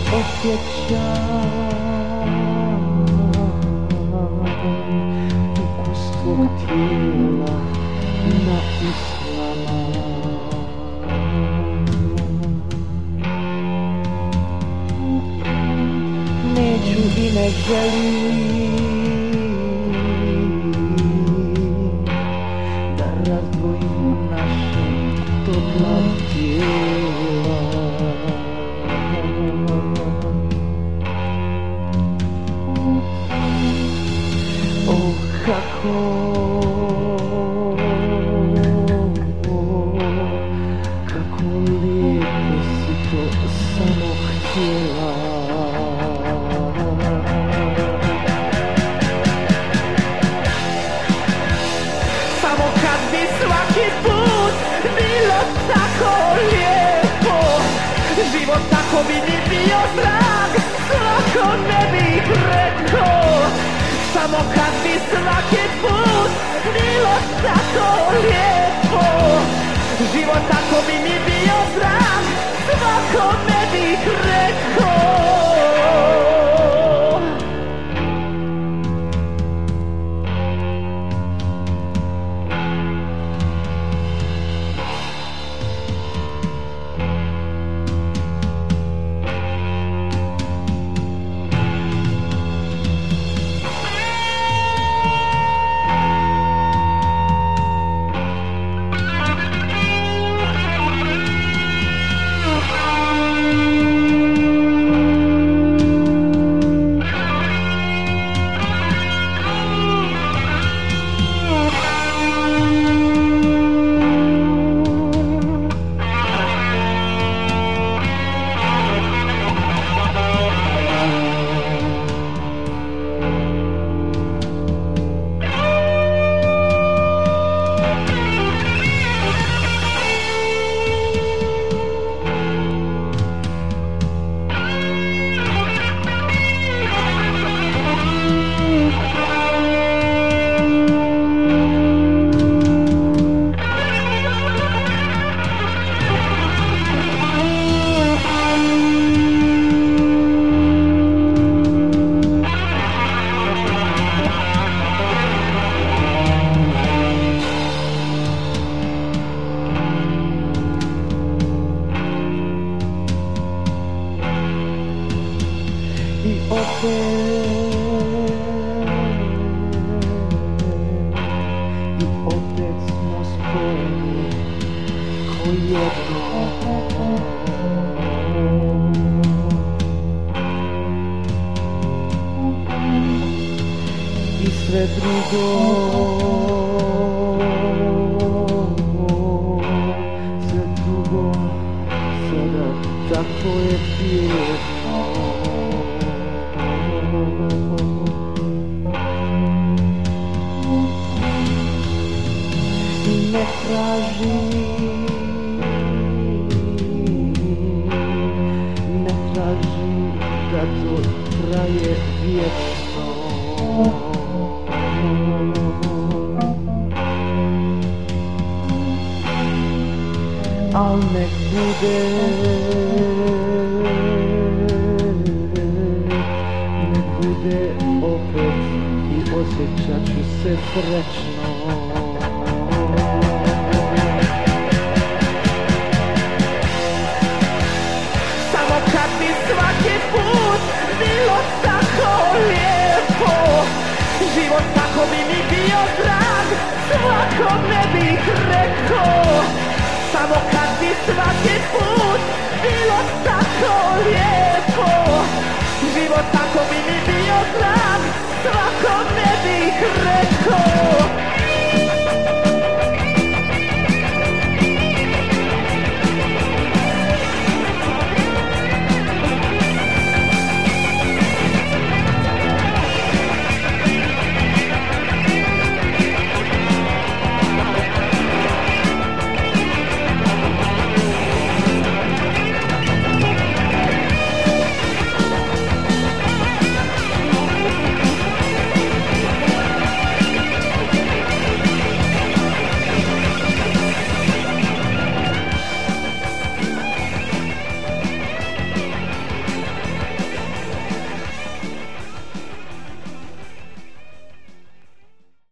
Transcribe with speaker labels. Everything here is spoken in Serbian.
Speaker 1: osjećam ukus tvog tijela na usnama. Neću i ne želim da razdvojim naše topla tijela. Kako lijepo si to samo htjela. Samo kad bi svaki put bilo tako lijepo, život tako bi mi bio drag, svako ne bih rekao. Samo kad bi svaki put bilo tako lijepo, život tako bi mi bio drag, svako ne bih rekao. I opet smo spojeni ko jedno. I sve drugo sada tako je vječno. Ne traži da to traje vječno. Al nek bude opet i osjećat ću se srećno.